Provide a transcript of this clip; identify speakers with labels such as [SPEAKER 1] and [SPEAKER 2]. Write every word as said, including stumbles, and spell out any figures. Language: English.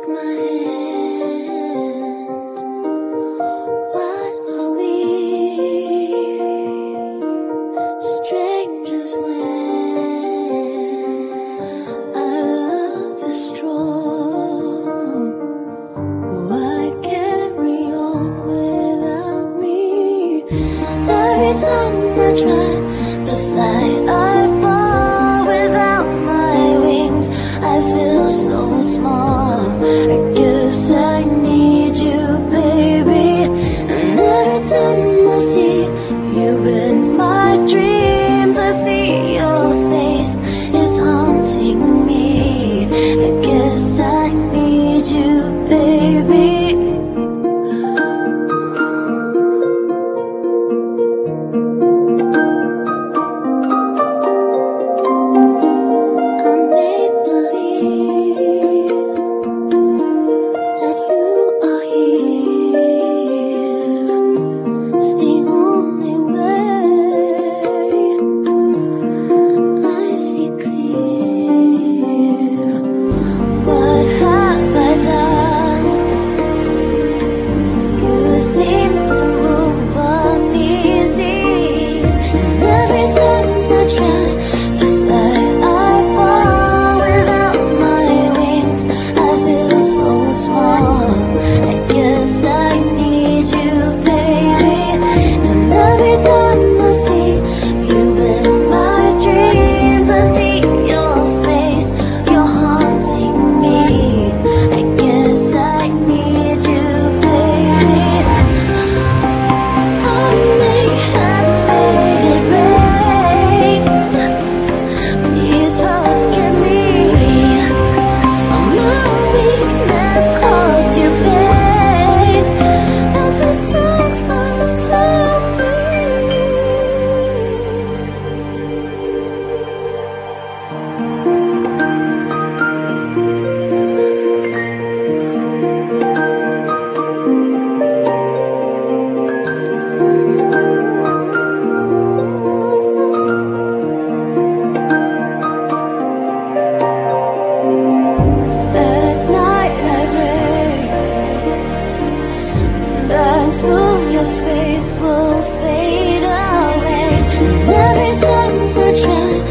[SPEAKER 1] my hand. Why are we strangers when our love is strong? Why carry on without me? Every time I try to fly, I fall without my wings. I feel so small. I guess I need you, baby. And every time I see you in my dreams, I see your face, it's haunting me. I guess I need you, baby. And soon your face will fade away. And every time I try